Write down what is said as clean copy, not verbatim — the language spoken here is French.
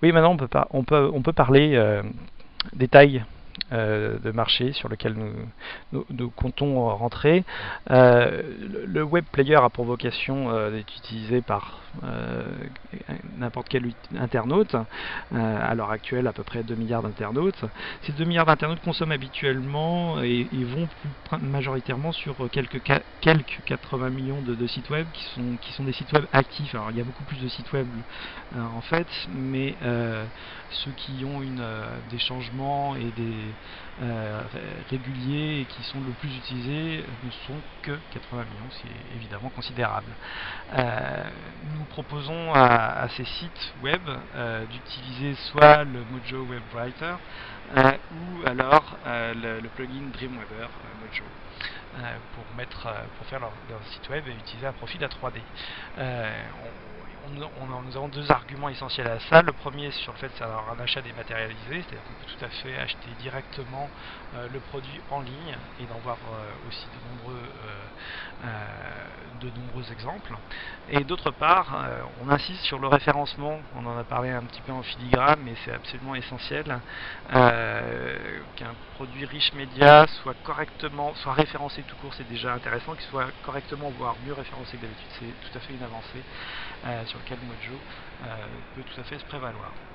Oui, maintenant on peut parler des tailles de marché sur lequel nous comptons rentrer. Le web player a pour vocation d'être utilisé par n'importe quel internaute. À l'heure actuelle, à peu près 2 milliards d'internautes. Ces 2 milliards d'internautes consomment habituellement et vont majoritairement sur quelques 80 millions de sites web qui sont des sites web actifs. Alors il y a beaucoup plus de sites web en fait, mais ceux qui ont des changements et des réguliers et qui sont le plus utilisés ne sont que 80 millions, c'est évidemment considérable. Nous proposons à ces sites web d'utiliser soit le Mojo Web Writer ou alors le plugin Dreamweaver Mojo pour faire leur site web et utiliser un profil A3D. Nous avons deux arguments essentiels à ça. Le premier sur le fait que c'est un achat dématérialisé, c'est-à-dire qu'on peut tout à fait acheter directement le produit en ligne et d'en voir aussi de nombreux exemples. Et d'autre part, on insiste sur le référencement. On en a parlé un petit peu en filigrane, mais c'est absolument essentiel qu'un produit riche média soit référencé tout court, c'est déjà intéressant, qu'il soit correctement, voire mieux référencé que d'habitude, c'est tout à fait une avancée sur lequel Mojo peut tout à fait se prévaloir.